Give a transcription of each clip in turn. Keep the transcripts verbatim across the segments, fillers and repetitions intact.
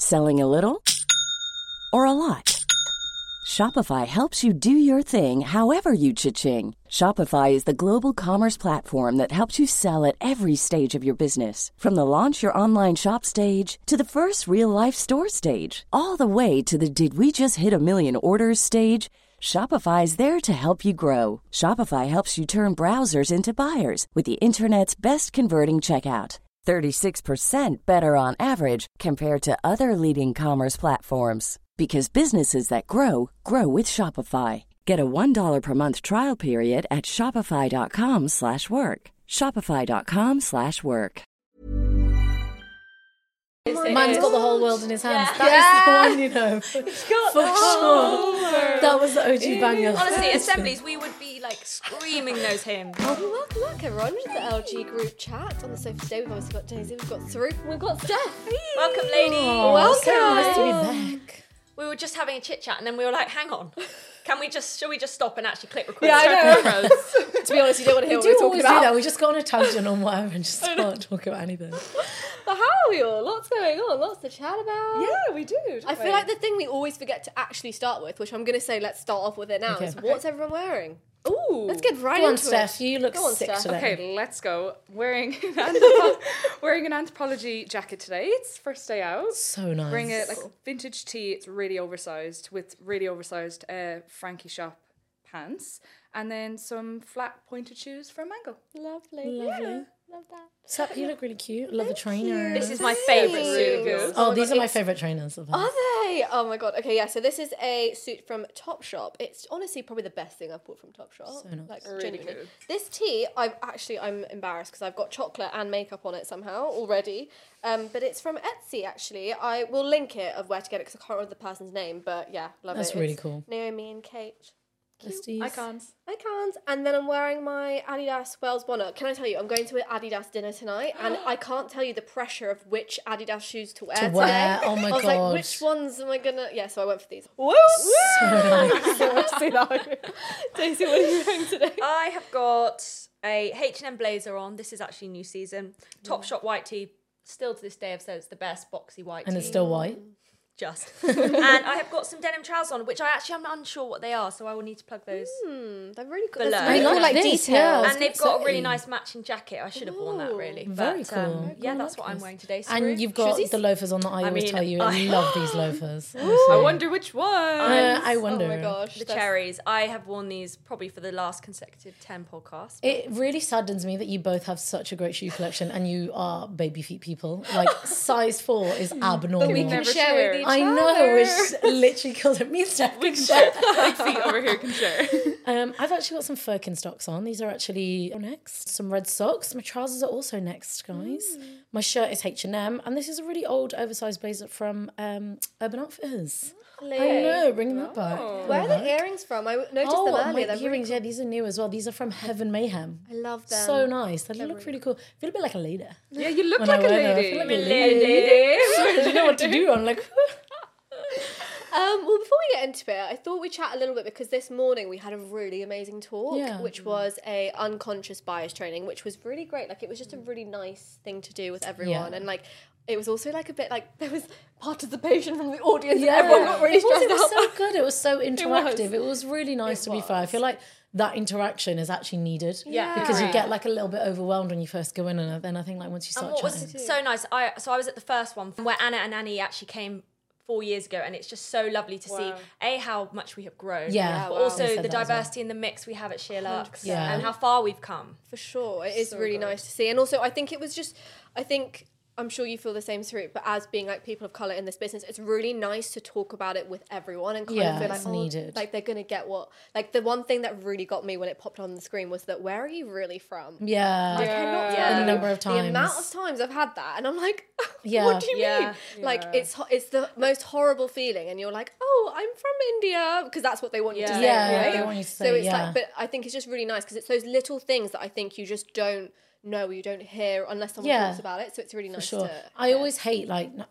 Selling a little or a lot? Shopify helps you do your thing however you cha-ching. Shopify is the global commerce platform that helps you sell at every stage of your business. From the launch your online shop stage to the first real-life store stage, all the way to the did we just hit a million orders stage. Shopify is there to help you grow. Shopify helps you turn browsers into buyers with the internet's best converting checkout. thirty-six percent better on average compared to other leading commerce platforms. Because businesses that grow, grow with Shopify. Get a one dollar per month trial period at shopify.com slash work. Shopify.com slash work. Man's got the whole world in his hands. Yeah. That Yeah. is the one, you know. He's got For the whole sure. world. That was the O G banger. Honestly, assemblies, we would be like screaming those hymns. Oh, welcome back, everyone, to the L G group chat. On the sofa today, we've obviously got Daisy, we've got Sarup, and we've got Steph. Welcome, ladies. Oh, Welcome. so nice to be back. We were just having a chit chat, and then we were like, "Hang on, can we just? Shall we just stop and actually click record?" Yeah, I Start know. the intros? To be honest, you don't want to hear We what we're do talking always do about. that. We just go on a tangent on whatever and just start talking about anything. But how are we all? Lots going on, lots to chat about. Yeah, we do. don't I feel we? like the thing we always forget to actually start with, which I'm going to say let's start off with it now, Okay. is what's everyone wearing? Ooh. Let's get right Go on, into Steph. it. You look Go on, sick Steph. today. Okay, let's go. Wearing an, anthropo- wearing an anthropology jacket today. It's first day out. So nice. Wearing a like vintage tee. It's really oversized with really oversized uh, Frankie Shop pants, and then some flat pointed shoes from Mango. Lovely. Lovely. Love that. Sap, you look really cute. Love the trainer. This is my favourite Really suit. good. Oh, my these God, are my it's- favourite trainers of Are them. they? Oh my god. Okay, yeah. So this is a suit from Topshop. It's honestly probably the best thing I've bought from Topshop. So nice. Like Really genuinely. good. This tee, I've actually I'm embarrassed because I've got chocolate and makeup on it somehow already. Um, but it's from Etsy actually. I will link it of where to get it because I can't remember the person's name. But yeah, love That's it. really It's cool. Naomi and Kate. Besties. Icons. I can't. And then I'm wearing my Adidas Wells bonnet. Can I tell you, I'm going to an Adidas dinner tonight, and I can't tell you the pressure of which Adidas shoes to wear To today. wear, oh my I was God. like, which ones am I gonna? Yeah, so I went for these. Woo! So nice. So much to see that. Daisy, what are you wearing today? I have got a H and M blazer on. This is actually new season. Topshop white tee. Still to this day, I've said it's the best boxy white And tee. it's still white. Just. And I have got some denim trousers on, which I actually am unsure what they are, so I will need to plug those. Hmm, they're really cool. Below. There's I really like cool, like this, detail. yeah. I was And they've gonna got a really say. nice matching jacket. I should have worn that, really. Very But, um, cool. yeah, I that's like what I'm this. wearing today. And Saru. you've got Shoesies? the loafers on that I, I always mean, tell you. I I- love these loafers. I honestly. wonder which one. Uh, I wonder. Oh my gosh. the that's- cherries. I have worn these probably for the last consecutive ten podcasts. It really saddens me that you both have such a great shoe collection and you are baby feet people. Like, size four is abnormal. we can never share share. with each I know, other. which literally kills it. Me and Steph can share. Big feet over here can share. Um, I've actually got some Birkenstocks on. These are actually next. Some red socks. My trousers are also next, guys. My shirt is H and M, and this is a really old, oversized blazer from um, Urban Outfitters. I know, bringing that back. Where are the earrings from? I noticed Oh, them my earlier. They're earrings, really yeah, these are new as well. These are from Heaven Mayhem. cool. I love them. So nice. They look really cool. I feel a bit like a lady. Yeah, you look When like I a wear them, I lady. feel like a Lady. lady. You know what to do. I'm like, Um, well, before we get into it, I thought we'd chat a little bit because this morning we had a really amazing talk, Yeah. which was a unconscious bias training, which was really great. Like, it was just a really nice thing to do with everyone, Yeah. and like, it was also like a bit like there was participation from the audience, yeah, and everyone got really it was, stressed it was out. so good. It was so was. interactive. It was, really nice It to be fair. I was. feel like that interaction is actually needed. Yeah. Because you Right. get like a little bit overwhelmed when you first go in, and then I think like once you And start what was chatting. so nice, I so I was at the first one where Anna and Annie actually came four years ago, and it's just so lovely to see Wow. a how much we have grown, Yeah, but wow. also They said the that as well. diversity and the mix we have at Sheer Lux, Yeah. and how far we've come. For sure, it is So really good. nice to see, and also I think it was just, I think. I'm sure you feel the same, Sarup, but as being like people of colour in this business, it's really nice to talk about it with everyone and kind Yeah, of feel like, it's oh, needed. like they're gonna get what. Like the one thing that really got me when it popped on the screen was that where are you really from? Yeah. I cannot Yeah. tell The you number of the amount times. of times I've had that, and I'm like, Yeah. what do you Yeah. mean? Like Yeah. it's ho- it's the most horrible feeling, and you're like, oh, I'm from India, because that's what they want you to Yeah. say, Yeah, right? they want you to so say, it's yeah. like, but I think it's just really nice because it's those little things that I think you just don't know, you don't hear unless someone Yeah. talks about it. So it's really nice For sure. to. I hear. always hate like n- not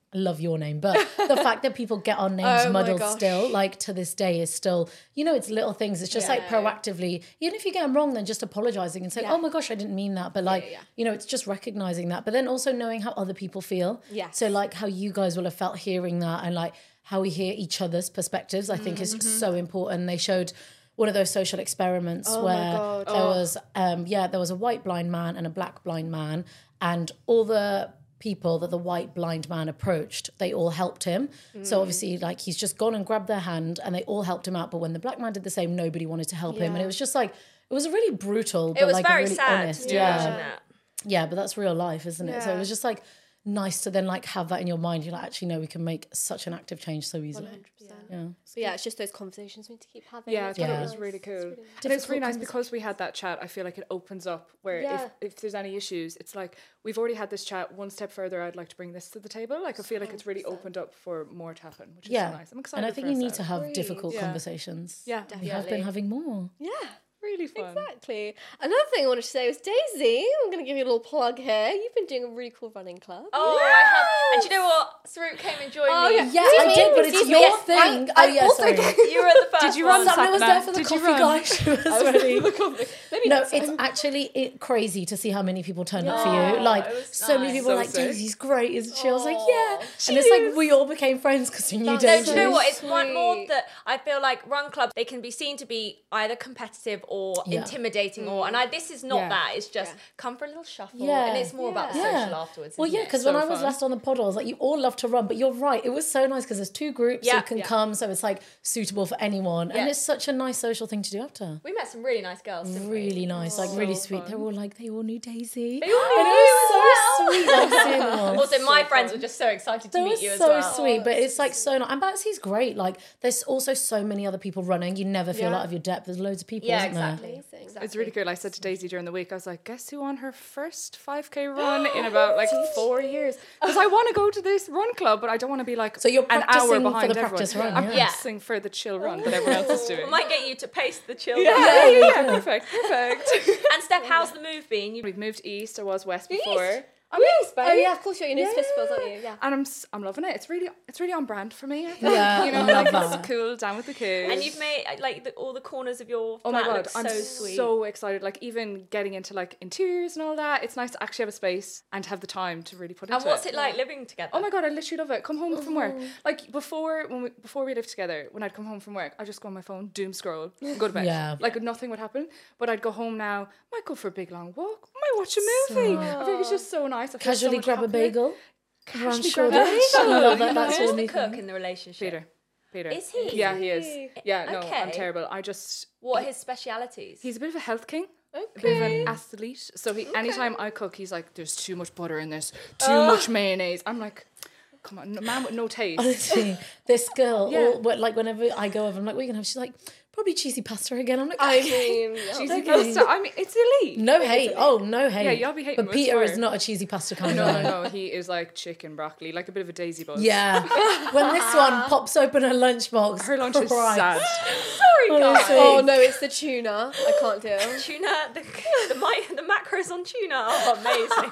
I love your name, but the fact that people get our names Oh my muddled gosh. still, like to this day, is still, you know, it's little things. It's just like Yeah. proactively, even if you get them wrong, then just apologizing and saying, Yeah. oh my gosh, I didn't mean that. But like, yeah. you know, it's just recognizing that. But then also knowing how other people feel. Yes. So like how you guys will have felt hearing that, and like how we hear each other's perspectives, I think is so important. They showed one of those social experiments Oh my where God. there was, um, yeah, there was a white blind man and a black blind man, and all the people that the white blind man approached, they all helped him. Mm. So obviously, like, he's just gone and grabbed their hand, and they all helped him out. But when the black man did the same, nobody wanted to help him, and it was just like, it was really brutal. But It was like very really sad honest. to Yeah, imagine that. yeah, but that's real life, isn't it? So it Yeah. was just like nice to then like have that in your mind. You're like, actually, no, we can make such an active change so easily. one hundred percent. Yeah. But yeah, it's just those conversations we need to keep having. Yeah, I It's thought Yeah. it was nice. really It's cool. really And it's Difficult really nice convers- because we had that chat. I feel like it opens up where Yeah. if, if there's any issues, it's like we've already had this chat. One step further, I'd like to bring this to the table. Like I feel like it's really opened up for more to happen, which is Yeah. so nice. I'm excited. And I think for you us need out. to have Agreed. difficult Yeah. conversations. Yeah, We have been Definitely. having more. Yeah. really fun. Exactly. Another thing I wanted to say was Daisy. I'm going to give you a little plug here. You've been doing a really cool running club. Oh, I have. And do you know what? Saruk came and joined Oh, me. yeah. Yeah, Excuse I me, did, but it's excuse your me. thing. I- oh I yeah, also sorry. You were at the first you one. run Sammy was there Sapna? for the Did you coffee run? guy. She was ready. Maybe No, next it's time. actually it, crazy to see how many people turned up for Yeah, you. Like, it was so many nice. people were So like, sick. Daisy's great, isn't she? I was like, Aw, yeah. And it's like, we all became friends because we knew That's No, Daisy. do you know what? It's one more Sweet. that I feel like run clubs, they can be seen to be either competitive or Yeah. intimidating, or and I this is not Yeah. that. It's just Yeah. come for a little shuffle, Yeah. and it's more about the Yeah. social afterwards. Well, isn't yeah, it? because So when I was fun. last on the pod, I was like, you all love to run, but you're right. It was so nice because there's two groups, so Yeah. you can Yeah. come, so it's like suitable for anyone. Yeah. And it's such a nice social thing to do after. we met some really nice girls. Didn't we? Really nice, like really So sweet. fun. They were all like, they all knew Daisy. They all knew and you it was as so well. sweet, like seeing them all. Also, my friends were just so excited to That meet was you as so well. sweet, but that's it's like so nice. And Batsy's great. Like, there's also so many other people running. You never feel Yeah. out of your depth. There's loads of people, Yeah, isn't there? exactly. Amazing. exactly. It's really cool. I said to Daisy during the week, I was like, guess who won her first five K run in about like four years? Because I want to go to this run club, but I don't want to be like So you're an practicing hour for the behind practice everyone. run, I'm yeah. practicing for the chill run that everyone else is doing. I might get you to pace the children. yeah, yeah, yeah, yeah, perfect, perfect. And Steph, how's the move been? You We've moved east. I was west East? before. I'm East, oh yeah, of course you're in East Fistfuls, aren't you? Yeah. And I'm s- I'm loving it. It's really it's really on brand for me. I think. Yeah, you know, I love like that. it's cool, down with the kids. and you've made like the, all the corners of your Oh flat my god, look I'm so sweet. so excited. Like even getting into like interiors and all that. It's nice to actually have a space and have the time to really put into and what's it like living together? Oh my god, I literally love it. Come home from work. Like before when we before we lived together, when I'd come home from work, I'd just go on my phone, doom scroll, and go to bed. Yeah. Like nothing would happen. But I'd go home now, might go for a big long walk, might watch a movie. I think it's just so nice. I feel so Casually much grab a happier. bagel. Around Casually shoulder. grab a bagel. I love that. That's Who's really the cook thing. in the relationship? Peter. Peter. Is he? Yeah, he is. Yeah, no, I'm Okay. terrible. I just What are his specialities? he's a bit of a health king. A bit of Okay. an athlete. So he anytime I cook, he's like, there's too much butter in this, too much mayonnaise. I'm like, come on, no, man with no taste. Honestly, this girl, Yeah. all, but like whenever I go over, I'm like, what are you gonna have? She's like, probably cheesy pasta again. I'm like, I okay. mean, yeah. Cheesy Okay. pasta. I mean, it's elite. No hate. Oh, no hate. Yeah, y'all be hating But me, I Peter is swear. not a cheesy pasta kind No, of no, guy. no. He is like chicken broccoli, like a bit of a daisy buzz. Yeah. When this one pops open her lunchbox, Her lunch is Christ. sad. Sorry, guys. Honestly. Oh no, it's the tuna. I can't do it. Tuna, the the, mi- the macros on tuna are amazing.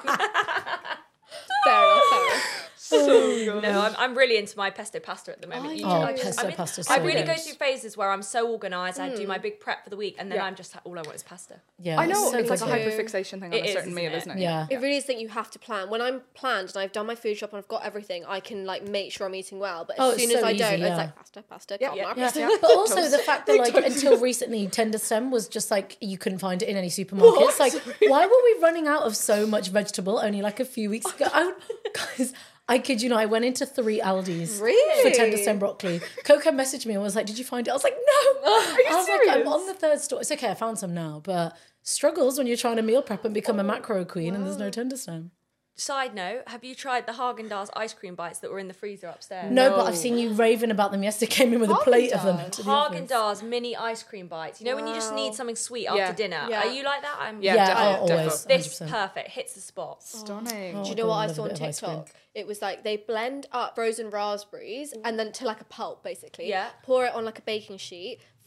Fair enough, fair enough. So good. No, I'm, I'm really into my pesto pasta at the moment. Oh, You yeah. do- Oh, I just- pesto I'm in- pasta's I so really good. go through phases where I'm so organised. I do my big prep for the week, and then Yeah. I'm just like, all I want is pasta. Yeah, I know so it's like a good. hyperfixation thing on It a is, certain isn't meal, it? isn't it? Yeah. It really is that you have to plan. When I'm planned and I've done my food shop and I've got everything, I can like make sure I'm eating well. But as Oh, it's soon as so I easy, don't, yeah. it's like pasta, pasta, Yeah, carbonara, yeah, pasta. yeah. But also Toast. the fact that like until recently tender stem was just like you couldn't find it in any supermarkets. Like why were we running out of so much vegetable only like a few weeks ago? I would, guys, I kid you not, I went into three Aldi's Really? for tender stem broccoli. Coco messaged me and was like, "Did you find it?" I was like, "No." Are you I was serious? like, "I'm on the third store. It's okay, I found some now." But struggles when you're trying to meal prep and become a macro queen and there's no tender stem. Side note: have you tried the Haagen-Dazs ice cream bites that were in the freezer upstairs? No, but No. I've seen you raving about them yesterday. Came in with a plate of them. to the office. Haagen-Dazs mini ice cream bites. You know when you just need something sweet after Yeah. dinner. Yeah. Are you like that? I'm. Yeah, Yeah, definitely, oh, always. definitely. This one hundred percent. perfect hits the spot. Stunning. Oh, Do you I know do what I love a saw on bit of ice cream. TikTok? It was like they blend up frozen raspberries and then to like a pulp basically. Yeah. Pour it on like a baking sheet,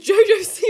Jojo Siwa.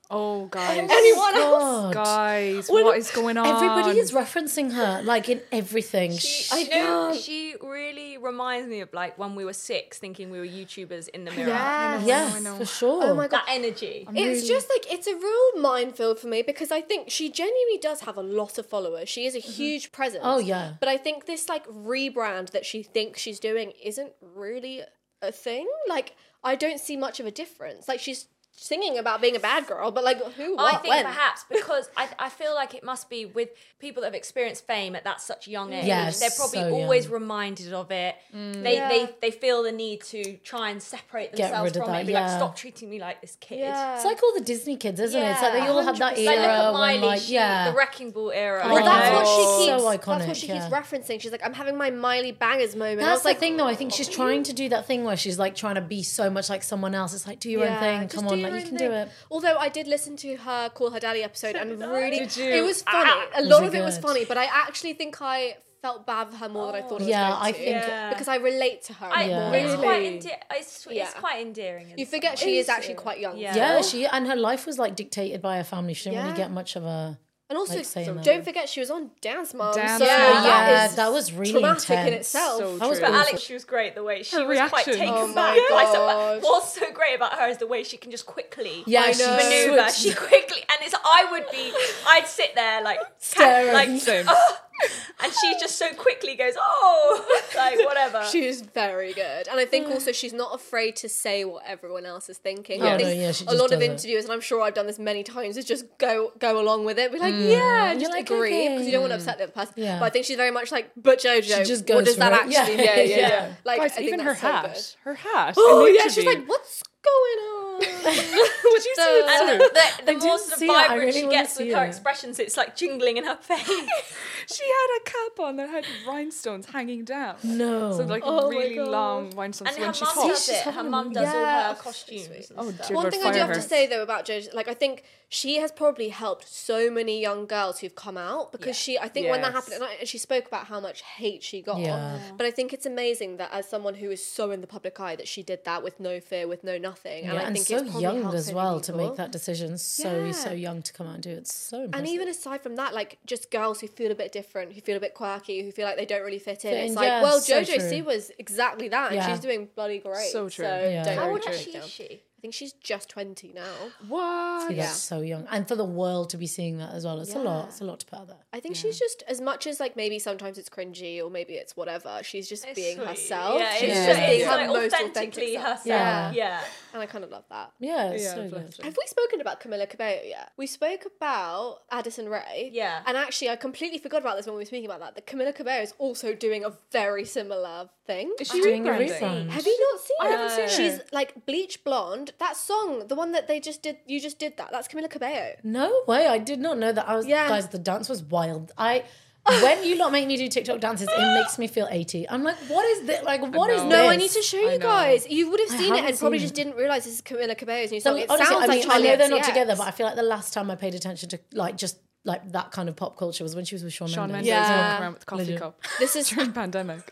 Oh, guys. Anyone else? God. Guys, When- what is going on? Everybody is referencing her, like in everything. She, I you know, can't. she really reminds me of like when we were six, thinking we were YouTubers in the mirror. Yes. Yes, I know. for sure. Oh my god. That energy. It's really- just like it's a real minefield for me because I think she genuinely does have a lot of followers. She is a huge presence. Oh, yeah. But I think this like rebrand that she thinks she's doing isn't really a thing. Like I don't see much of a difference. Like she's singing about being a bad girl, but like who, what, I think when? perhaps because I, I feel like it must be with people that have experienced fame at that such a young age. Yes, They're probably so always young. reminded of it. They, Yeah. they they feel the need to try and separate Get themselves rid of from it that, and be like, yeah. stop treating me like this kid. Yeah. It's like all the Disney kids, isn't it? It's like they Yeah. all had that one hundred era percent. Like look at Miley, when, like, she, yeah. the Wrecking Ball era. Oh, Well, that's what she Oh, keeps. so that's iconic, what she keeps yeah. referencing. She's like, I'm having my Miley bangers moment. I That's was the like, thing, though. I think she's trying to do that thing where she's like trying to be so much like someone else. It's like, do your own thing. just Come do on, your like you own can thing. do it. Although I did listen to her Call Her Daddy episode and really, Did you? it was funny. a Was lot it of it was good? funny, but I actually think I felt bad for her more than I thought I was Yeah, going I to. think- Yeah. because I relate to her I, more. Yeah. It's now. quite Really? ende- it's, it's Yeah. quite endearing. in You some forget ways. she is actually quite young. Yeah. Yeah, still. she and her life was like dictated by her family. She didn't Yeah. really get much of a. And also, Like saying that. don't forget she was on Dance Moms. Dance so Moms. that Yeah, is that was really traumatic in intense. itself. So That was true. But awful. Alex, she was great. The way she Her was quite reaction. taken Oh back. my by some- gosh. What's so great about her is the way she can just quickly Yeah, I she know. maneuver. switched. She quickly, and it's I would be, I'd sit there like Staring. like, Same. "Oh," and she just so quickly goes, oh, like whatever. She is very good. And I think also she's not afraid to say what everyone else is thinking. Yeah, I think no, yeah, she a just lot of does it. interviews, and I'm sure I've done this many times, is just go go along with it. Be like, yeah, and You're just like, agree because okay. you don't want to upset the other person. Yeah. But I think she's very much like, but Jojo, She just what goes does for that it. actually Yeah, mean? yeah, yeah. Like, Guys, I think even her that's so hat. good. Her hat. Oh in the yeah, she's interview. like, what's going on? Did you see it and too? the, the, I the more didn't sort of see it. I vibrant really she wanna gets see with her it. expressions, it's like jingling in her face. She had a cap on that had rhinestones hanging down. No. So like Oh my really God. long rhinestones And when her she mum talks. does it. Her mum does all Yeah. her costumes. and Oh, stuff. dear. One Lord, thing I do fire have her. to say though about Jojo, like I think she has probably helped so many young girls who've come out because Yeah. she, I think when that Yes. happened, and, I, and she spoke about how much hate she got. Yeah. But I think it's amazing that as someone who is so in the public eye, that she did that with no fear, with no nothing. Yeah, And I and think so it's probably young helped as so many well to people. make that decision. So Yeah. so young to come out and do it. It's so impressive. And even aside from that, like just girls who feel a bit different, who feel a bit quirky, who feel like they don't really fit in. Fit It's in, like, yeah, well, so Jojo true. C was exactly that, and Yeah. she's doing bloody great. So true. So Yeah. don't How How worry, old Jojo actually down. is she? I think she's just twenty now. What? See, Yeah. that's so young, and for the world to be seeing that as well, it's a lot. Yeah. It's a lot to put out there. I think she's just as much as like maybe sometimes it's cringy or maybe it's whatever. She's just being Sweet. herself. Yeah, she's it's, just Yeah. being it's her like most authentically authentic self. herself. Yeah. Yeah. And I kind of love that. Yeah, it's Yeah, so bless good. her. Have we spoken about Camila Cabello yet? We spoke about Addison Rae. Yeah. And actually, I completely forgot about this when we were speaking about that. That Camila Cabello is also doing a very similar thing. Is she Doing a rebranding? rebrand. Have you not seen I it? haven't seen She's it. like bleach blonde. That song, the one that they just did, you just did that. That's Camila Cabello. No way, I did not know that. I was Yeah. guys. The dance was wild. I when you lot make me do TikTok dances, it makes me feel eighty. I'm like, what is this? Like, what is know. this? No, I need to show I you know. guys. You would have I seen it haven't and probably seen just it. didn't realize this is Camila Cabello's new So, song. It honestly, sounds I like mean, I Charlie know they're not X C X. together, but I feel like the last time I paid attention to like just like that kind of pop culture was when she was with Shawn, Shawn Mendes. Mendes Yeah. walking around with the coffee Legit. cup This is during pandemic.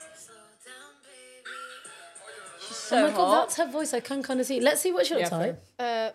So Oh my god, hot. that's her voice. I can kind of see. Let's see what she looks Yeah, like. Uh,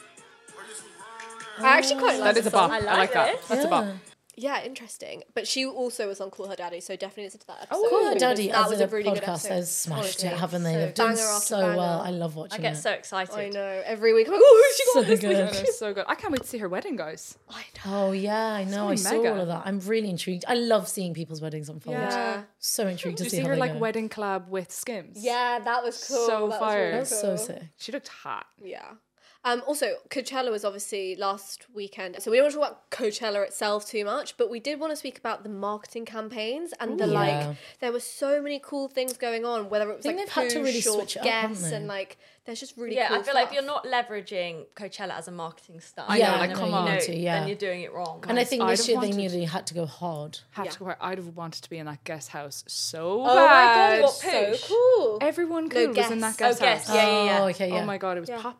I actually quite like That is the a bop. song. I like like that. this. That's a bop. Yeah. Yeah, interesting. But she also was on Call Her Daddy, so definitely listen to that episode. Oh, Call Her because Daddy that as was a, a really good podcast episode. has smashed Honestly. it, haven't they? So They've done banger after so banger. well. I love I watching get it. so excited. I know. Every week I'm like, oh, who's she got So this good. week? I know, it's so good. I can't wait to see her wedding, guys. I know. Oh yeah, I know. I So saw mega. all of that. I'm really intrigued. I love seeing people's weddings unfold. Yeah. So intrigued to Did you see, see how her they like go. wedding collab with Skims? Yeah, that was cool. So that was fire. really That was so cool. sick. She looked hot. Yeah. Um, also, Coachella was obviously last weekend, so we don't want to talk about Coachella itself too much, but we did want to speak about the marketing campaigns and the Ooh. like. Yeah. There were so many cool things going on, whether it was I think like they've had to poo, really short switch it up, haven't guests they? and like there's just really Yeah, cool I feel like stuff. if you're not leveraging Coachella as a marketing stunt, I know, then like, you come know, on. To, yeah. then you're doing it wrong. And I think I'd this have year they wanted- knew they had to go hard. Had Yeah. to go where I'd have wanted to be in that guest house so oh bad. my god, What so push? cool. Everyone cool was in that guests. guest Oh, guests, house. yeah, yeah, yeah. Oh, okay, yeah. Oh my god, it was Yeah. popping.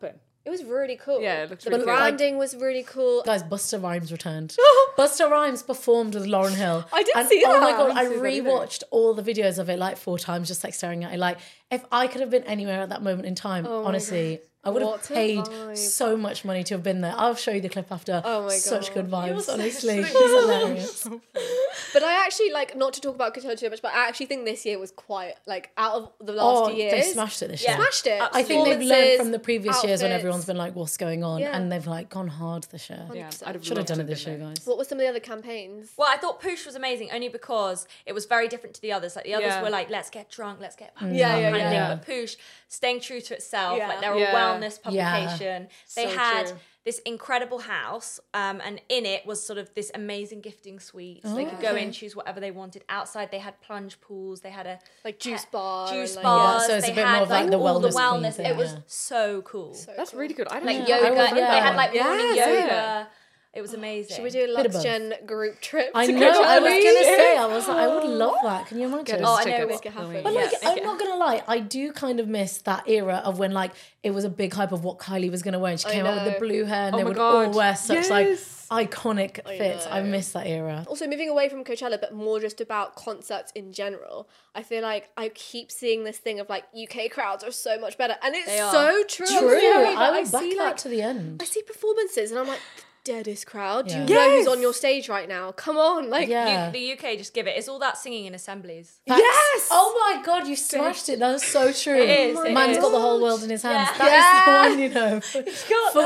It was really cool. Yeah, it looked the really cool. branding was really cool. Guys, Busta Rhymes returned. Busta Rhymes performed with Lauryn Hill. I didn't and, see Oh my that. god, I I didn't see that either. rewatched all the videos of it like four times, just like staring at it. Like, if I could have been anywhere at that moment in time, Oh my honestly, I would have What a paid vibe. so much money to have been there. I'll show you the clip after. Oh my Such God. good vibes, so honestly. sweet. She's hilarious. But I actually, like, not to talk about Coachella too much, but I actually think this year was quite, like, out of the last Oh, two years. they smashed it this Yeah. year. Smashed it. I think they've learned Performances, from the previous years when outfits. everyone's been like, what's going on? Yeah. And they've like gone hard this year. Yeah, I'd have Should have loved done to it this been year, there. guys. What were some of the other campaigns? Well, I thought Poosh was amazing only because it was very different to the others. Like the others Yeah. were like, let's get drunk, let's get pumped Yeah, up yeah, kind of yeah. thing. But Poosh, staying true to itself, Yeah. like they're Yeah. a wellness Yeah. publication. They So had true. this incredible house, um, and in it was sort of this amazing gifting suite. So they could go okay. in, choose whatever they wanted. Outside, they had plunge pools. They had a Like juice bar. juice and, like, bars. Yeah, so it's they a bit had more of like like the all the wellness queen wellness. thing, It was yeah. so cool. So That's cool. really good. I don't Like know. yoga. I would- They yeah. had like morning Yes, yoga. yeah. It was amazing. Should we do a Bit of Lux both. Gen group trip? I to know, I was Coachella? gonna say, I was like, I would love that. Can you imagine? Get us Oh, I know, tickets, make it happen. Chloe. But like, Yes. I'm not gonna lie, I do kind of miss that era of when like it was a big hype of what Kylie was gonna wear, and she I came out with the know. blue hair, and Oh they my would all God. wear such Yes. like iconic fits. I know. miss that era. Also, moving away from Coachella, but more just about concerts in general, I feel like I keep seeing this thing of like U K crowds are so much better, and it's They are. so true. I'm True, sorry, but I I would back see that like to the end. I see performances, and I'm like, the deadest crowd. Do you Yeah. know who's Yes. on your stage right now? Come on, like Yeah. U- the U K just give it. It's all that singing in assemblies. Facts. Yes! Oh my god, you smashed it. That was so true. It is, it Man's is. got the whole world in his hands. Yeah. That is Yeah. the one, you know. For, for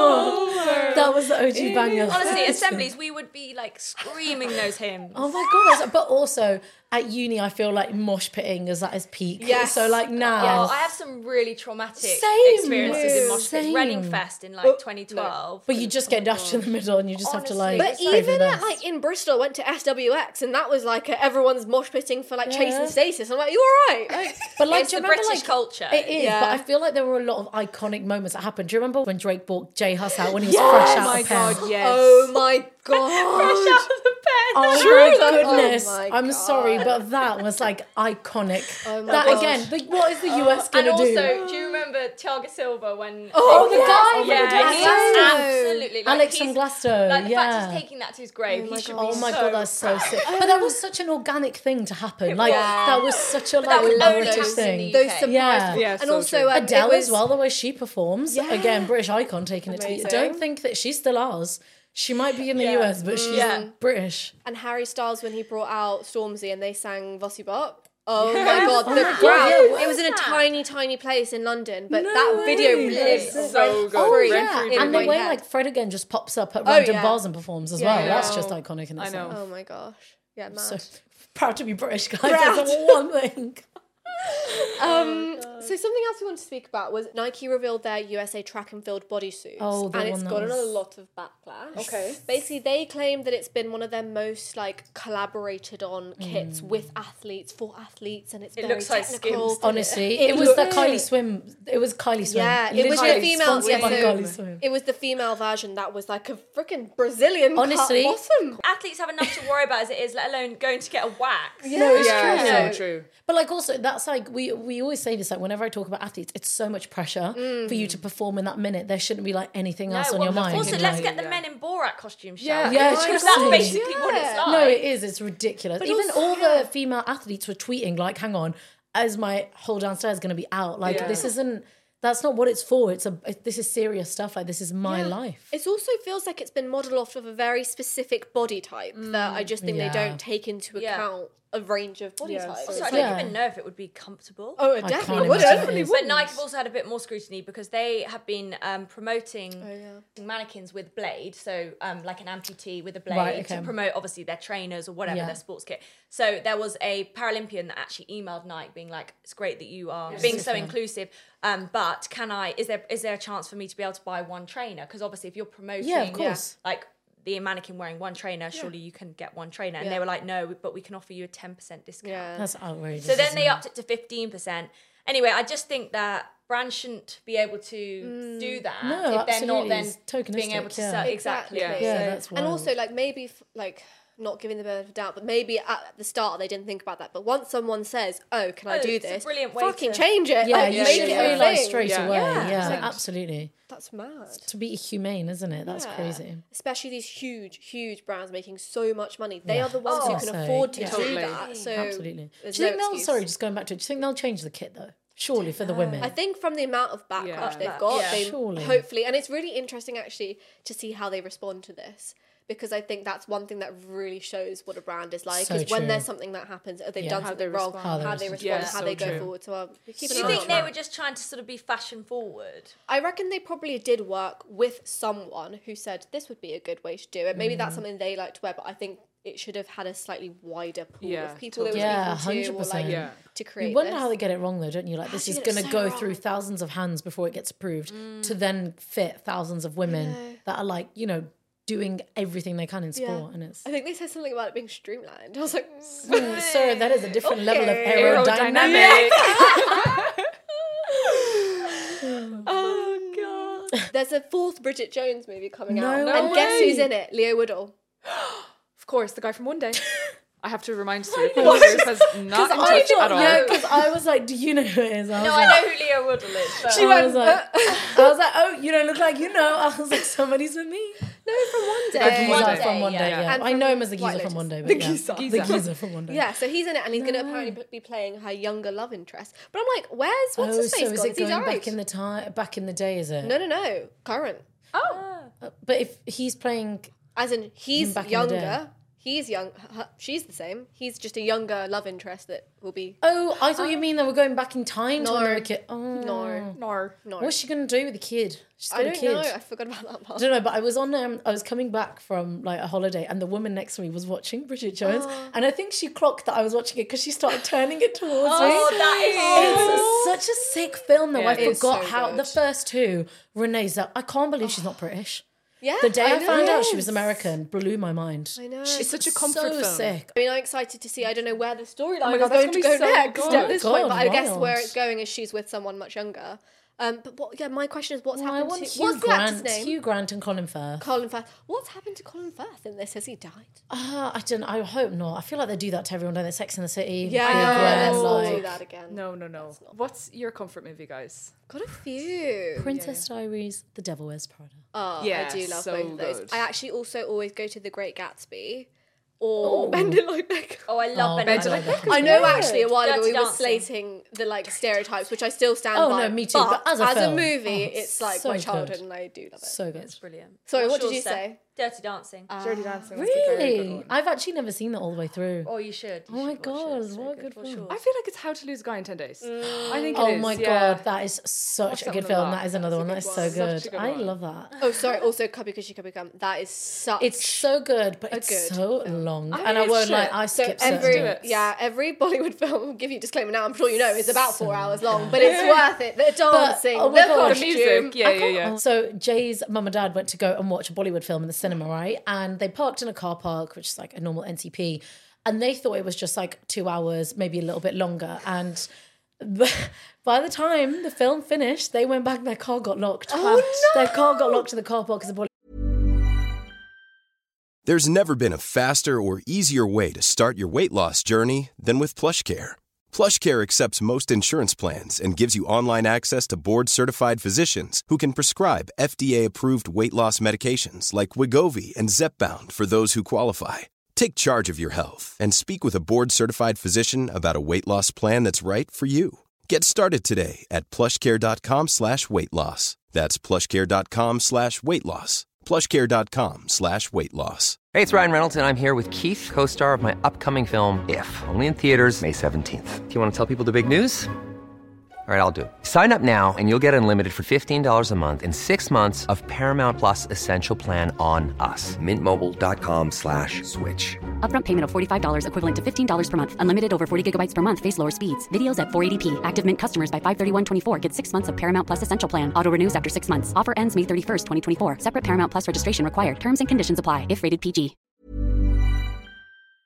sure. That was the O G banger. Honestly, assemblies, we would be like screaming those hymns. Oh my god! that's- But also at uni, I feel like mosh pitting is at its peak. Yes. So like now, Yeah, I have some really traumatic Same, experiences in mosh pits. same. Reading Fest in like twenty twelve. but you just get dashed in the middle, and you just have to Honestly. like. But It's pray for even the at, best. like in Bristol, I went to S W X, and that was like a, everyone's mosh pitting for like Yeah. chasing status. I'm like, you all right? Like, But like, It's do you the remember, British like, culture. It is, Yeah. but I feel like there were a lot of iconic moments that happened. Do you remember when Drake bought Jay Huss out when he was Yes! fresh Oh out my of pen? god, yes. oh my god! Fresh out of the pen. Oh True, my that- oh goodness! my I'm God. sorry, but that was like iconic. Oh my that gosh. again, like, what is the U S And gonna also, do? do you remember Thiago Silva when? Oh, the yes, guy, oh my yeah, God. he's Yes. absolutely like, Alex he's, from Glasgow, Like the yeah. fact he's taking that to his grave, Oh my he should God. be Oh my so god, that's so proud. sick. But that was such an organic thing to happen. Like was. that was such a that like would only British happen in thing. the U K. Those surprise Yeah. Yeah, and so also true. um, Adele it was, as well, the way she performs. Yeah. Again, British icon taking it to Amazing. the. Don't think that she's still ours. She might be in the Yeah. U S, but she's Yeah. British. and Harry Styles when he brought out Stormzy and they sang Vossi Bop. Oh my god, Oh the my God, crowd! yeah, what it was in a was that? tiny, tiny place in London, but No that way. video It's lives so good. Oh free Rent free yeah, in and the my way head. like Fred again just pops up at Oh, random yeah. bars and performs as Yeah, well. yeah. That's just iconic in I itself. know. Oh my gosh, yeah, mad. So proud to be British, guys. Proud. That's the one thing. Um, so something else we want to speak about was Nike revealed their U S A track and field bodysuits, Oh, the and one it's that gotten was- a lot of backlash. Okay. Basically, they claim that it's been one of their most like collaborated on kits Mm. with athletes for athletes, and it's It very looks like technical. Skims. Honestly, It it, was looked- the Kylie Swim. It was Kylie Swim. Yeah, it was Literally the female- sponsored by yeah, Kylie so- Swim. It was the female version that was like a freaking Brazilian Honestly. cut bottom. Athletes have enough to worry about as it is, let alone going to get a wax. No, it's Yeah, true. so No. true. But like also that's like we we always say this like whenever I talk about athletes, it's so much pressure for you to perform in that minute. There shouldn't be like anything else on well, your mind. Also, you let's know? get the Yeah. men in Borat costumes, Yeah. shall we? Yeah, Because true. that's basically what Yeah. it's like. No, it is. It's ridiculous. But Even also- all yeah. the female athletes were tweeting like, "Hang on, is my whole downstairs going to be out? Like Yeah. this isn't. That's not what it's for. It's a. It, this is serious stuff. Like this is my Yeah. life." It also feels like it's been modelled off of a very specific body type that I just think Yeah. they don't take into Yeah. account a range of body Yeah, types. so So I don't Yeah. even know if it would be comfortable. Oh, it I definitely can't would. imagine Definitely it is. would. But Nike have also had a bit more scrutiny because they have been um, promoting Oh, yeah. mannequins with blade, so um, like an amputee with a blade Right, okay. to promote obviously their trainers or whatever Yeah. their sports kit. So there was a Paralympian that actually emailed Nike being like, "It's great that you are being so Super. inclusive, um, but can I? Is there is there a chance for me to be able to buy one trainer? Because obviously if you're promoting, Yeah, of course. like." The mannequin wearing one trainer, surely you can get one trainer. And Yeah. they were like, no, but we can offer you a ten percent discount. Yeah. That's outrageous. So then isn't they it? upped it to fifteen percent. Anyway, I just think that brands shouldn't be able to do that No, if they're not absolutely. then It's tokenistic, being able to yeah. sell. Exactly. Exactly. Yeah. Yeah, So- that's and wild. also like maybe f- like not giving the benefit of the doubt, but maybe at the start they didn't think about that. But once someone says, "Oh, can I Oh, do it's a this?" brilliant way fucking to- change it. Yeah, like, you make should it a realise thing. straight Yeah. away. Yeah. Yeah, Like- absolutely. That's mad. To be humane, isn't it? That's Yeah. crazy. Especially these huge, huge brands making so much money. They Yeah. are the ones Oh. who can So, afford to yeah. do Totally. that. So Absolutely. there's Do you think no they'll, excuse. sorry, just going back to it, do you think they'll change the kit though? Surely for the women. I think from the amount of backlash Yeah. they've got, Yeah. they Surely. hopefully, and it's really interesting actually to see how they respond to this, because I think that's one thing that really shows what a brand is like. So is when true. there's something that happens, or they've Yeah. done How something they wrong, respond. How they how they respond. respond, Yeah, how so they go true. forward. So um, we keep Do an you eye think on they that. were just trying to sort of be fashion forward? I reckon they probably did work with someone who said this would be a good way to do it. Maybe Mm. that's something they like to wear, but I think it should have had a slightly wider pool Yeah, of people totally. they were Yeah, speaking to, or like one hundred percent. Yeah. to create. You wonder this. how they get it wrong though, don't you? Like this do is you get going it to so go wrong? through thousands of hands before it gets approved to then fit thousands of women know. that are like, you know, doing everything they can in Yeah. sport. And it's I think they said something about it being streamlined. I was like, Mm, sorry, that is a different level of Okay. aerodynamic. oh god. There's a fourth Bridget Jones movie coming No out, and guess way. who's in it? Leo Woodall. Of course, the guy from One Day. I have to remind you, because has not in I touch thought- at all. Yeah, because I was like, do you know who it is? I was No, like, I know who Leo Woodall is. But I was like, I was like, oh, you don't look like you know. I was like, somebody's with me. No, from One The Day. geezer One from Day, One Day, yeah. yeah. And I from know him as the White geezer from Lotus. One Day. But The yeah. geezer. The geezer from One Day. Yeah, so he's in it, and he's going to apparently be playing her younger love interest. But I'm like, where's what's Oh, his so face is gone? it He going died. back in the time? Back in the day, is it? No, no, no, current. oh, But if he's playing, As in, he's back in the day. younger. He's young. her- She's the same. He's just a younger love interest that will be. oh, I thought you mean they were going back in time to when they were No. a kid. Oh No. No. No, What's she gonna do with the kid? She's got I a don't kid. know. I forgot about that part. I don't know, but I was on. Um, I was coming back from like a holiday, and the woman next to me was watching Bridget Jones, Oh. and I think she clocked that I was watching it because she started turning it towards oh, me. that is It's such a sick film, though. Yeah, I it's forgot so how good. the first two. Renee Zellweger. I can't believe she's not British. Yeah, The day I, know. found out she was American blew my mind. I know. It's such a comfort so film. sick. I mean, I'm excited to see. I don't know where the storyline my is God, that's going to gonna go be so next good. at this Oh, point, but I God, guess where wild. it's going is she's with someone much younger. Um, but what? Yeah, my question is, what's Well, I happened want to Hugh what's the actor's Grant, name? Hugh Grant and Colin Firth. Colin Firth. What's happened to Colin Firth in this? Has he died? Ah, I don't. I hope not. I feel like they do that to everyone. Don't they? Sex in the City. Yeah, Big Gwen, let's not like do that again. No, no, no. What's your comfort movie, guys? Got a few. Princess Diaries, The Devil Wears Prada. Oh, Yeah, I do love so both of those. good. I actually also always go to The Great Gatsby or Bend It Like Beckham. Oh, I love Oh, Benedict. Benedict Cumberbatch. I know actually a while ago Dirty we were Dancing. slating the like stereotypes, which I still stand Oh, by. no, me too, but as a film, movie, oh, it's like so my good. childhood, and I do love it. So good. It's brilliant. Sorry, What's what did yours, you Steph? say? Dirty Dancing. Dirty Dancing. was a very good Really? one. I've actually never seen that all the way through. Oh, you should. You Oh my should watch it. God, It's so what a good What's film. yours? I feel like it's How to Lose a Guy in ten days. I think it Oh is, my yeah. god, that is such Watch a that good one a film. lot. That is another one. That That's is a so good one. good. Such a good I one. love that. Oh, sorry. Also, Cubby Cushy Cubby Cum. That is such. It's so good, but A it's good so film. long. I and I hate won't shit. like I so skip certain every bits. yeah every Bollywood film. I'll give you a disclaimer now. I'm sure you know is about So four hours long, good. but it's worth it. The dancing, oh my the God. The costume. music, yeah, I yeah, can't- yeah. So Jay's mum and dad went to go and watch a Bollywood film in the cinema, right? And they parked in a car park, which is like a normal N C P, and they thought it was just like two hours, maybe a little bit longer. And by the time the film finished, they went back. Their car got locked. Oh, no. Their car got locked in the car park because the Bollywood. There's never been a faster or easier way to start your weight loss journey than with PlushCare. PlushCare accepts most insurance plans and gives you online access to board-certified physicians who can prescribe F D A-approved weight loss medications like Wegovy and Zepbound for those who qualify. Take charge of your health and speak with a board-certified physician about a weight loss plan that's right for you. Get started today at plushcare.com slash weight loss. That's plushcare.com slash weight loss. plushcare.com slash weight loss. Hey, it's Ryan Reynolds, and I'm here with Keith, co-star of my upcoming film, If, only in theaters May seventeenth. Do you want to tell people the big news? All right, I'll do it. Sign up now and you'll get unlimited for fifteen dollars a month and six months of Paramount Plus Essential Plan on us. Mintmobile.com slash switch. Upfront payment of forty-five dollars equivalent to fifteen dollars per month. Unlimited over forty gigabytes per month. Face lower speeds. Videos at four eighty p. Active Mint customers by five thirty-one twenty-four get six months of Paramount Plus Essential Plan. Auto renews after six months. Offer ends May thirty-first, twenty twenty-four. Separate Paramount Plus registration required. Terms and conditions apply if rated P G.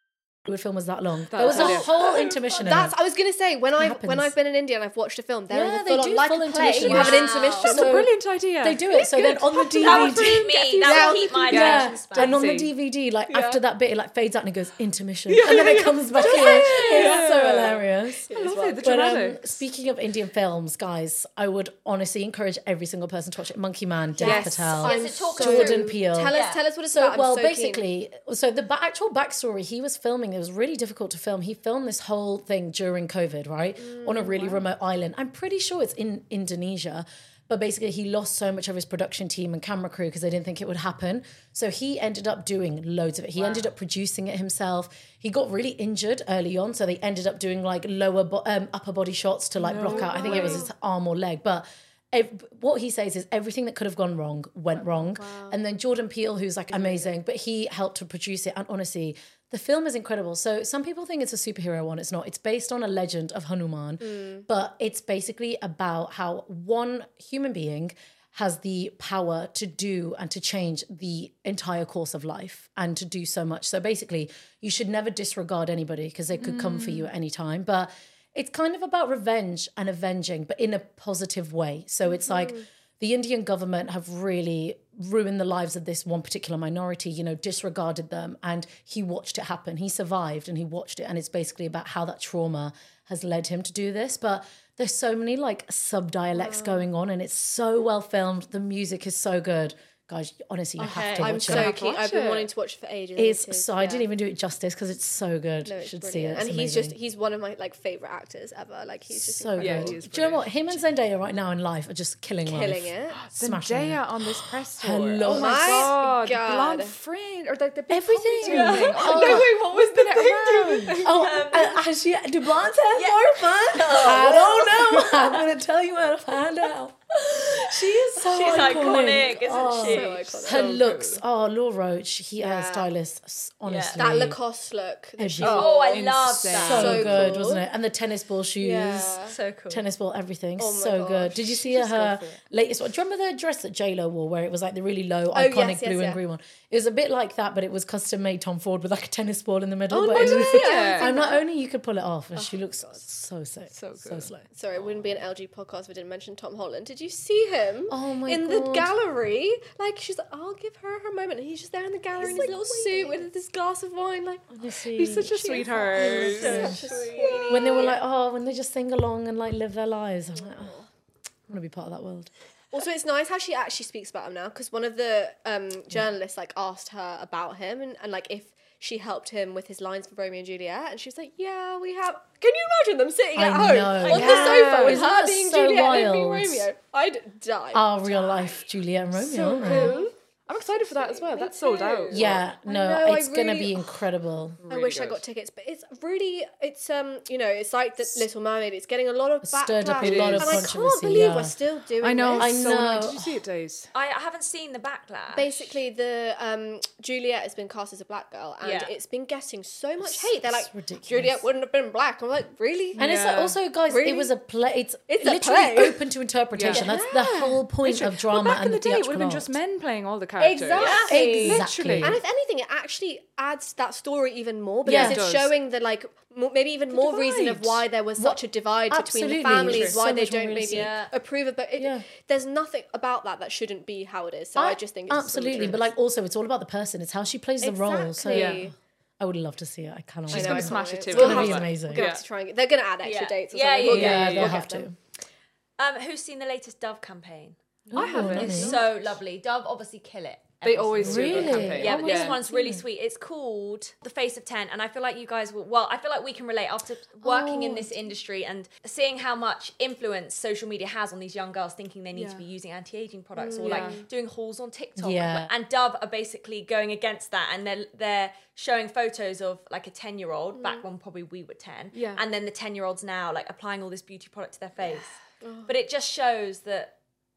Bollywood film was that long. There was a whole intermission in That's. it. I was gonna say when I when happens. I've been in India and I've watched a film, there is Yeah, a they full on do like full a play. intermission. You have an Wow. intermission. That's a brilliant idea. They do it. So then on the D V D, That would keep me. That Yeah. would keep my yeah, attention span. and on the Dicey. D V D, like after that bit, it like fades out and it goes intermission, and then it comes back in. It's so hilarious. I love it, the But um, dramatics. speaking of Indian films, guys, I would honestly encourage every single person to watch it. Monkey Man, Dev Yes. Patel, Yes, it talks Jordan through- Peele. Tell us, Yeah. tell us what it's So, about. I'm well, so keen. basically, so the ba- actual backstory, he was filming, it was really difficult to film. He filmed this whole thing during COVID, right? Mm, On a really remote island. I'm pretty sure it's in Indonesia. But basically, he lost so much of his production team and camera crew because they didn't think it would happen. So he ended up doing loads of it. He ended up producing it himself. He got really injured early on, so they ended up doing like lower, bo- um, upper body shots to like block out. I think it was his arm or leg, but. Ev- what he says is everything that could have gone wrong went wrong. And then Jordan Peele, who's like amazing, but he helped to produce it. And honestly, the film is incredible. So some people think it's a superhero one. It's not. It's based on a legend of Hanuman, but it's basically about how one human being has the power to do and to change the entire course of life and to do so much. So basically, you should never disregard anybody because they could come for you at any time. But it's kind of about revenge and avenging, but in a positive way. So it's like the Indian government have really ruined the lives of this one particular minority, you know, disregarded them. And he watched it happen. He survived and he watched it. And it's basically about how that trauma has led him to do this. But there's so many like sub-dialects going on and it's so well filmed. The music is so good. Guys, honestly, you have to watch I'm it. so keen. watch I've been it. wanting to watch it for ages. I need It's to, so I yeah. didn't even do it justice because it's so good. No, you it's should brilliant. see it. It's and he's amazing. just, he's one of my like favourite actors ever. Like he's just so Yeah, good. he is Do you know what? Him and Zendaya right now in life are just killing, killing life. it. Smashing it. Zendaya on this press tour. Hello. Oh my My god. God. Blonde fringe. Or the, the big Everything. ponytail thing. Oh, no, wait, what was the thing? Oh, uh, has she, do blondes have more fun? I don't know. I'm going to tell you when I find out. She is so She's iconic. iconic, isn't Oh, she? So iconic. Her looks. Oh, Laura Roach. He, her Yeah. stylist. s- Honestly. That Lacoste look. that she Everything. Oh, I Insane. love so, that. So good, cool. wasn't it? And the tennis ball shoes. Yeah. So cool. Tennis ball, everything. Oh my so gosh. good. Did you see Just her go for it. latest one? Do you remember the dress that J-Lo wore where it was like the really low, Oh, yes, iconic yes, blue and yeah. green one? It was a bit like that, but it was custom made Tom Ford with like a tennis ball in the middle. Oh, but no it was, way. Yeah. and not only you could pull it off, and she looks so sick. So So good. slow. Sorry, it wouldn't be an L G podcast if I didn't mention Tom Holland. Did you see him? Oh my in the God. gallery? Like she's like, I'll give her her moment, and he's just there in the gallery in his like little suit with this glass of wine. Like, Honestly, He's such a sweetheart. such a sweetie. when they were like, oh, when they just sing along and like live their lives, I'm like, oh, I want to be part of that world. Also, it's nice how she actually speaks about him now, because one of the um, journalists like asked her about him and, and like if she helped him with his lines for Romeo and Juliet, and she was like, "Yeah, we have." Can you imagine them sitting at I home know. on Yeah. the sofa with Isn't her that being so Juliet and him being wild? Romeo? I'd die. Our real life Juliet and Romeo. so aren't they? cool. I'm excited for that as well. That's sold out. Yeah, no, know, I it's gonna really- be incredible. I wish I good. got tickets, but it's really, it's um, you know, it's like the Little Mermaid. It's getting a lot of backlash, Stirred up a lot and of I can't controversy, believe yeah. we're still doing. I know. this. I So know. nice. Did you see it, Days? I, I haven't seen the backlash. Basically, the um, Juliet has been cast as a black girl, and Yeah. it's been getting so much hate. They're like, It's ridiculous. Juliet wouldn't have been black. I'm like, really? And it's like Yeah. also, guys, Really? it was a play. It's, It's a literally play. open to interpretation. Yeah. That's the whole point of drama well, back and in the day, it would theatrical have been just art. men playing all the characters. Exactly. Exactly. And if anything, it actually adds to that story even more because Yeah. It it's does. showing the like mo- maybe even more reason of divide. why there was such a divide between absolutely. the families, True. why So they much more don't maybe realistic. Yeah. approve of. But it, Yeah. there's nothing about that that shouldn't be how it is. So I, just think it's just so absolutely, true. but like also, it's all about the person. It's how she plays the role. So Exactly. yeah, I would love to see it. I cannot. She's wait. gonna I smash can't it wait. too. We'll It's gonna have be to- amazing. We're gonna have to try and get. They're gonna add extra Yeah. dates or Yeah, something. yeah, We'll yeah, get Yeah, them. they'll We'll have get to. them. Um, who's seen the latest Dove campaign? I haven't. It's It's so lovely. Dove obviously kill it. They every always single do a good Really? campaign. Yeah, Oh but my this God. one's really sweet. It's called The Face of ten, and I feel like you guys will. Well, I feel like we can relate after working in this industry and seeing how much influence social media has on these young girls thinking they need to be using anti-aging products or like doing hauls on TikTok. Yeah. And Dove are basically going against that, and they're they're showing photos of like a ten-year-old back when probably we were ten, Yeah. and then the ten-year-olds now like applying all this beauty product to their face. But it just shows that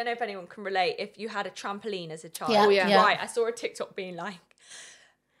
don't know if anyone can relate. If you had a trampoline as a child, Yeah, Oh, yeah. yeah. right? I saw a TikTok being like,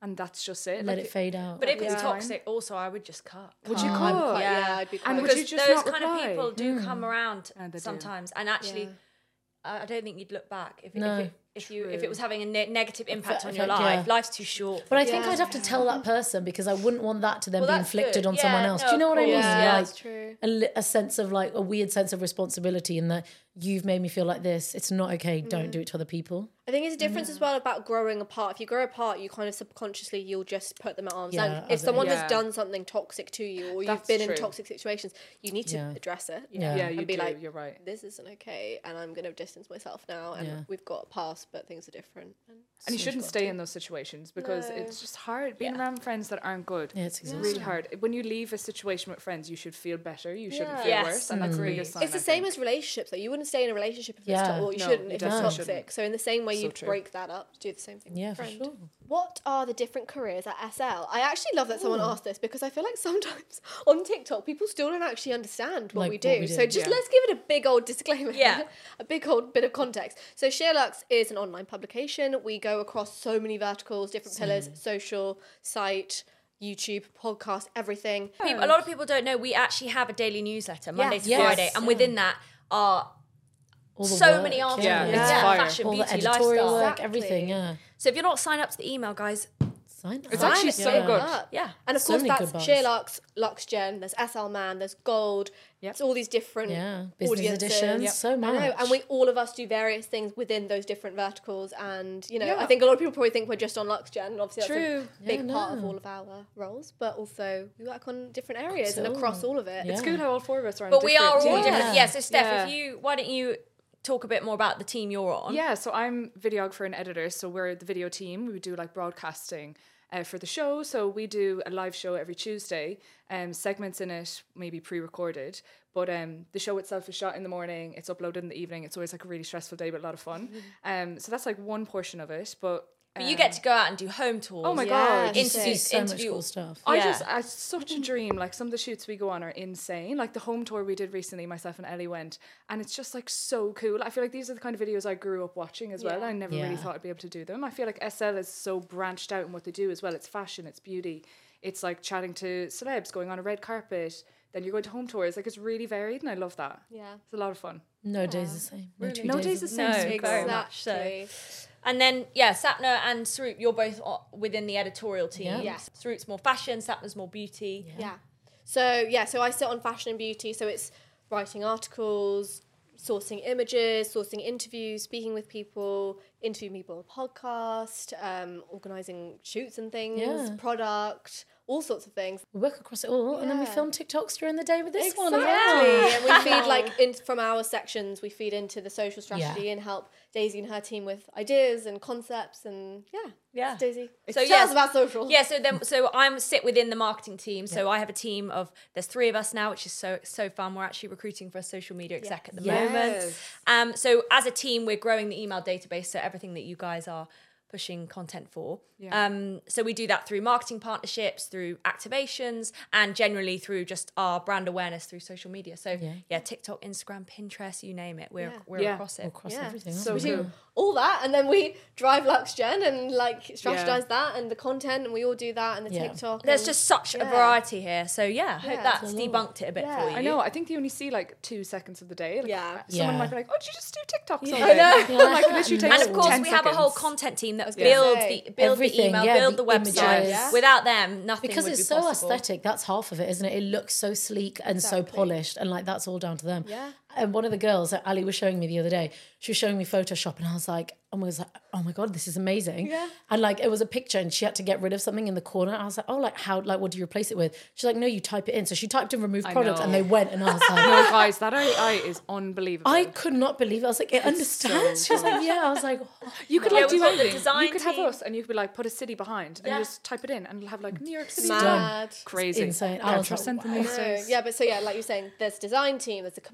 and that's just it. Let like, it fade out. But if Yeah. it's toxic, also I would just cut. Would you Can't. cut? Quite- yeah. Yeah. I'd be And quite. would you Because just those not kind reply? of people do come around And they do. sometimes, and actually, Yeah. I I don't think you'd look back if, No. if, it, if you if it was having a ne- negative impact on your effect, life. yeah. Life's too short. But I think Yeah. I'd have to tell that person because I wouldn't want that to then Well, be that's inflicted good. on someone Yeah, else. no, Do you know of what I mean? course. Yeah, Like that's true. A, li- a sense of like a weird sense of responsibility in that you've made me feel like this. It's not okay. Don't do it to other people. I think it's a difference as well about growing apart. If you grow apart, you kind of subconsciously you'll just put them at arm's Yeah, length. as If a- someone Yeah. has done something toxic to you, or you've That's been in true. toxic situations, you need to Yeah. address it. Yeah. Yeah, you and be do. like, You're right. this isn't okay, and I'm going to distance myself now. And Yeah. we've got a past, but things are different. And And you shouldn't stay in those situations because No. it's just hard being around friends that aren't good. Yeah, it's It's exhausting. really hard. When you leave a situation with friends, you should feel better. You shouldn't Yeah. feel Yes, worse, and that's the agreed. biggest sign. it's the I same think. as relationships. Like you wouldn't stay in a relationship if it's Yeah. to- or you No, shouldn't you if it's definitely toxic. shouldn't. So in the same way, So you'd true. break that up, do the same thing. Yeah, with a for friend. sure. What are the different careers at S L? I actually love that someone asked this because I feel like sometimes on TikTok people still don't actually understand what Like we what do. we do. So just Yeah. let's give it a big old disclaimer. Yeah. a big old bit of context. So Sheerlux is an online publication. We go across so many verticals, different pillars: social, site, YouTube, podcast, everything. People, a lot of people don't know we actually have a daily newsletter Monday Yes. to Yes. Friday, and Yeah. within that are All the so work, many articles. Yeah, Yeah, it's fire. fashion, All the beauty, editorial lifestyle. work, Exactly. everything. Yeah. So if you're not signed up to the email, guys, Sign It's up. actually Sign so it. good. Up. yeah. And of So course, many that's good buys. Sheerlux, LuxGen, there's S L Man, there's Gold. Yep. It's all these different Yeah, business audiences. editions, Yep. so I know, much. and we all of us do various things within those different verticals. And you know, Yeah. I think a lot of people probably think we're just on LuxGen, and obviously that's True. a big Yeah, part of no. all of our roles. But also, we work on different areas and all. across all of it. Yeah. It's good how all four of us are. On But we are all different different. Yeah. Yeah. So Steph, Yeah. if you, why don't you talk a bit more about the team you're on? Yeah, so I'm videographer and editor. So we're the video team. We do like broadcasting uh, for the show. So we do a live show every Tuesday. Um, segments in it maybe pre-recorded, but um, the show itself is shot in the morning. It's uploaded in the evening. It's always like a really stressful day, but a lot of fun. Um, so that's like one portion of it. But But you get to go out and do home tours. oh my Yeah, god, just You see interviews, so much interview. cool stuff. I Yeah. just, it's such a dream. Like some of the shoots we go on are insane. Like the home tour we did recently, myself and Ellie went, and it's just like so cool. I feel like these are the kind of videos I grew up watching as well. I never really Yeah. thought I'd be able to do them. I feel like S L is so branched out in what they do as well. It's fashion, it's beauty, it's like chatting to celebs, going on a red carpet. Then you're going to home tours. Like it's really varied, and I love that. Yeah. It's a lot of fun. No day's the same. No, two No days days the the same. same. No, Super very cool. much so. Exactly. And then, yeah, Sapna and Sarup, you're both o- within the editorial team. Yeah. Yes. Sarup's more fashion, Sapna's more beauty. Yeah. So yeah, so I sit on fashion and beauty. So it's writing articles, sourcing images, sourcing interviews, speaking with people, interviewing people on podcast, um, organising shoots and things, Yeah. product, all sorts of things. We work across it all, and then we Yeah. film TikToks during the day with this one. as Exactly. well. And we feed like in, from our sections, we feed into the social strategy Yeah. and help Daisy and her team with ideas and concepts and yeah. Yeah. Daisy. So Tell yes, us about social. Yeah, so then so I'm sit within the marketing team. So I have a team of there's three of us now, which is so so fun. We're actually recruiting for a social media exec at the Yes. moment. Um, so as a team, we're growing the email database. So everything that you guys are pushing content for. Yeah. Um, so we do that through marketing partnerships, through activations, and generally through just our brand awareness through social media. So yeah, Yeah. TikTok, Instagram, Pinterest, you name it. We're Yeah. we're Yeah. across it. Across Yeah. everything. So aren't we? cool. all that, and then we drive LuxGen and like strategize Yeah. that and the content, and we all do that and the Yeah. TikTok. There's and- just such a yeah. variety here. So yeah, I hope Yeah. that's It's a lot. debunked it a bit Yeah. for you. I know. I think they only see like two seconds of the day. Like, Yeah. Someone Yeah. might be like, "Oh, did you just do TikToks all I day?" know. I'm like, it literally takes And of course, ten we have a whole seconds. content team that gonna builds say. the build the Everything, email, yeah, build the the, website. images. Yeah. Without them, nothing Because would it's be so possible. aesthetic. That's half of it, isn't it? It looks so sleek and so Exactly. polished, and like that's all down to them. Yeah. And one of the girls that Ali was showing me the other day, she was showing me Photoshop, and I was like, I was like, oh my god, this is amazing. Yeah. And like it was a picture, and she had to get rid of something in the corner. I was like, oh, like how, like what do you replace it with? She's like, no, you type it in. So she typed in remove I product, know. and they went, and I was like, No, guys, that A I is unbelievable. I could not believe it. I was like, it understands. so She was like, yeah. I was like, oh. You could Yeah, like we've do got the anything. design You could have team. us, and you could be like, put a city behind, and Yeah. you just type it in, and it'll have like New York City. Mad. Crazy. insane. I Can't was trust like, anything wow. these No, days. yeah, but so yeah, like you're saying, there's design team, there's a commercial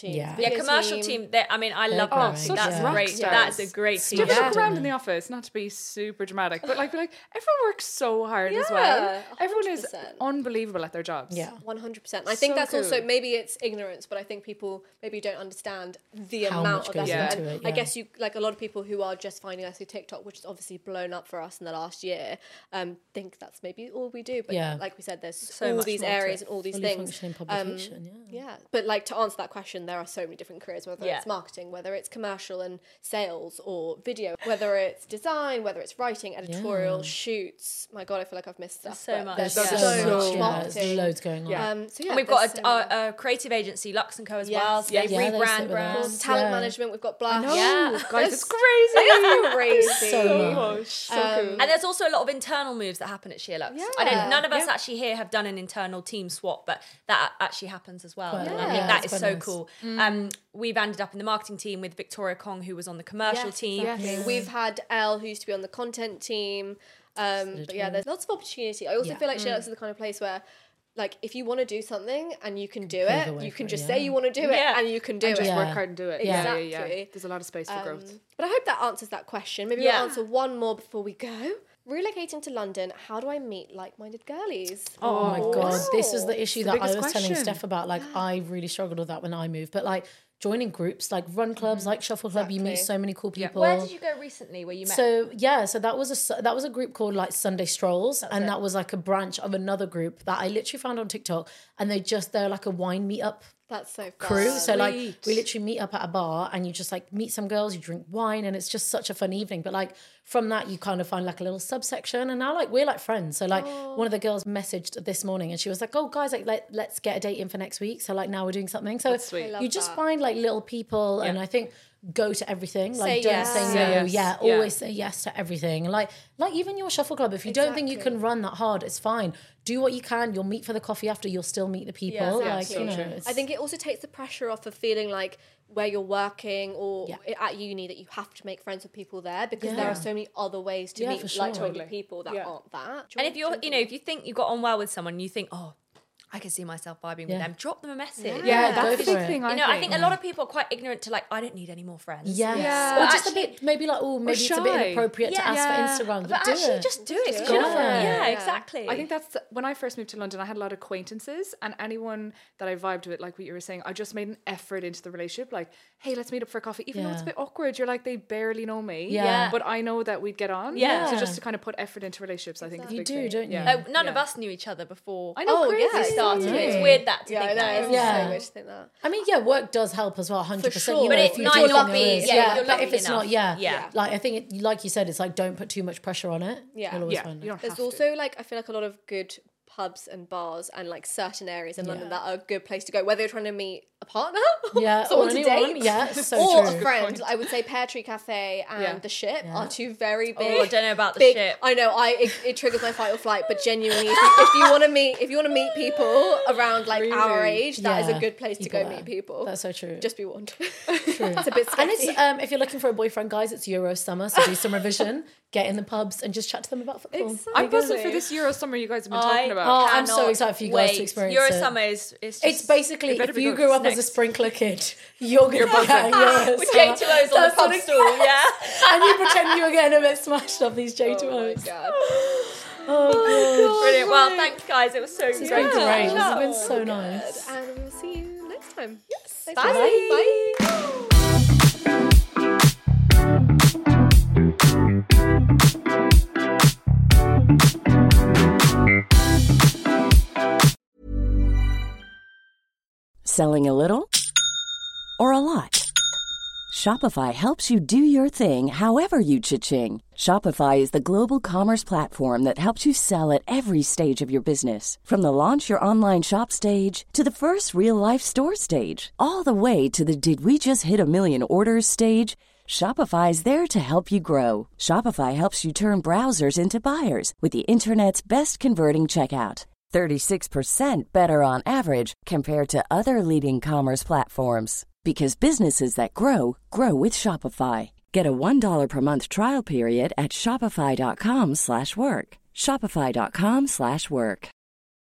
team. Yeah. Yeah, Video commercial team. they- I mean, I love great. marketing. Oh, such That's rock great. stars. That's a great team. Never Yeah. look around in the office, not to be super dramatic, but like, be like everyone works so hard as well. Yeah, Everyone is one hundred percent. unbelievable at their jobs. Yeah. one hundred percent. I think So that's also, cool. maybe it's ignorance, but I think people maybe don't understand the How amount much of goes effort. into And it, I yeah. guess you, like a lot of people who are just finding us through TikTok, which is obviously blown up for us in the last year, um, think that's maybe all we do. But Yeah. like we said, there's So all much these more to areas it. and all these Fully things. functioning Um, publication, yeah. yeah. But like to answer that question, there are so many different careers, whether Yeah. it's marketing, whether it's commercial and sales or video, whether it's design, whether it's writing, editorial, Yeah. shoots. My God, I feel like I've missed stuff. so but much. There's There's so, Yeah. so, much, much yeah, marketing. there's loads going on. Yeah. Um, so yeah, And we've there's got so a, many. a, a creative agency, Lux and Co as Yes. well. So Yes. they Yeah, they rebrand sit with brands. us. Talent Yeah. management, we've got Blush. Yeah. Guys, it's crazy. It's crazy. So much. Gosh, so Um, cool. And there's also a lot of internal moves that happen at Sheerlux. I Yeah. don't. None of us Yeah. actually here have done an internal team swap, but that actually happens as well. Quite a And lot. I think Yeah, that it's is quite so nice. cool. Um, we've ended up in the marketing team with Victoria Kong, who was on the commercial Yes, team. exactly. We've had Elle, who used to be on the content team. Um, but yeah, there's lots of opportunity. I also Yeah. feel like Sheerlux is the kind of place where, like, if you want to do something and you can do pave the it, way you for can it, just yeah. say you want to do it Yeah. and you can do And it. just Yeah. work hard and do it. Yeah, yeah, yeah. Exactly. There's a lot of space for growth. Um, but I hope that answers that question. Maybe Yeah. we'll answer one more before we go. Relocating to London, how do I meet like-minded girlies? Oh my god, this was the issue the that I biggest was telling question. Steph about. Like, I really struggled with that when I moved. But like joining groups, like run clubs, like Shuffle Club, you meet Exactly. so many cool people. Where did you go recently? Where you met? So yeah, so that was a su- that was a group called like Sunday Strolls, and that was like a branch of another group that I literally found on TikTok, and they just they're like a wine meetup That's so fun. crew. So like Sweet. we literally meet up at a bar and you just like meet some girls, you drink wine, and it's just such a fun evening. But like from that you kind of find like a little subsection, and now like we're like friends. So like one of the girls messaged this morning and she was like, "Oh guys, like let, let's get a date in for next week." So like now we're doing something. So sweet. I love you just that. find like little people, and I think go to everything. Like Say don't yes. say Say no. yes. Yeah, Yeah. always say yes to everything. Like like even your Shuffle Club, if you don't think you Exactly. can run that hard, it's fine. Do what you can. You'll meet for the coffee after. You'll still meet the people. Yeah, like so you know, true. it's- I think it also takes the pressure off of feeling like where you're working or Yeah. at uni that you have to make friends with people there, because there Yeah. are so many other ways to Yeah, meet for sure. like-minded Totally. people that Yeah. aren't that. and if you're, you know, if you think you got on well with someone, you think, oh, I can see myself vibing Yeah. with them. Drop them a message. Yeah, Yeah, that's go the for big it. thing. I You know, I think. think a lot of people are quite ignorant to like, I don't need any more friends. Yes. Yeah. Or But just actually- a bit, maybe like, oh, maybe it's a bit shy. inappropriate to Yeah. ask Yeah. for Instagram, but, But do actually, it. just do it. do It's it. good. Yeah. Yeah, Yeah. exactly. I think that's when I first moved to London. I had a lot of acquaintances, and anyone that I vibed with, like what you were saying, I just made an effort into the relationship. Like, hey, let's meet up for coffee, even though it's a Yeah. bit awkward. You're like, they barely know me, Yeah. but I know that we'd get on. Yeah. So just to kind of put effort into relationships, I think is a You big do, thing. don't you? Yeah. Uh, none of Yeah. us knew each other before. I know, Oh, crazy. yeah. we started. Yeah. It's weird that to yeah, I think know. that. It's Yeah. so weird to think that. I mean, yeah, work does help as well, one hundred percent. sure. You know, But if it- you not do you're think lucky, there is, yeah, yeah, you're but if lucky it's not, enough. yeah, Yeah. like I think, it, like you said, it's like don't put too much pressure on it. Yeah. You'll always Yeah, find you it. don't There's have to. also like I feel like a lot of good pubs and bars and like certain areas in London that are a good place to go, whether you're trying to meet a partner, Yeah, someone or to anyone, date, yeah, it's so or true. a friend. I would say Pear Tree Cafe and Yeah. the Ship Yeah. are two very big. Oh, I don't know about the big, Ship. I know, I it, it triggers my fight or flight, but genuinely, if you, if you want to meet, if you want to meet people around like our Really? age, that is Yeah, a good place to people go there. meet people. That's so true. Just be warned. True. It's a bit And sketchy. it's um, if you're looking for a boyfriend, guys, it's Euro summer, so do some revision, get in the pubs, and just chat to them about football. I'm buzzing for this Euro summer you guys have been I talking about. Oh, I'm so cannot excited for you guys to wait. experience Euro it. summer is it's, just, It's basically It better if be you good. grew up as a Next. sprinkler kid, you're gonna be yeah, Euro with summer. J two O's on the That's pub what it- stool. Yeah. and you pretend you were getting a bit smashed off these J two Oh my O's. God. Oh, Brilliant. Well, thanks guys. It was so God. It's great. been to great. catch This has up. been so nice. And we'll see you next time. Yes. Bye. Bye. Selling a little or a lot? Shopify helps you do your thing however you cha-ching. Shopify is the global commerce platform that helps you sell at every stage of your business. From the launch your online shop stage to the first real life store stage, all the way to the did we just hit a million orders stage. Shopify is there to help you grow. Shopify helps you turn browsers into buyers with the internet's best converting checkout. thirty-six percent better on average compared to other leading commerce platforms. Because businesses that grow, grow with Shopify. Get a one dollar per month trial period at shopify.com slash work. Shopify.com slash work.